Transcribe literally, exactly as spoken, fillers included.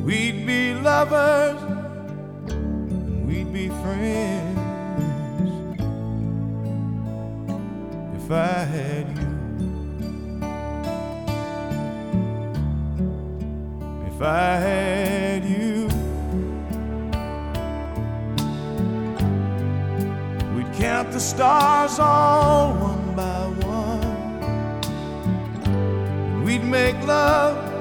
We'd be lovers, and we'd be friends if I had you. If I had you, we'd count the stars all one by one. We'd make love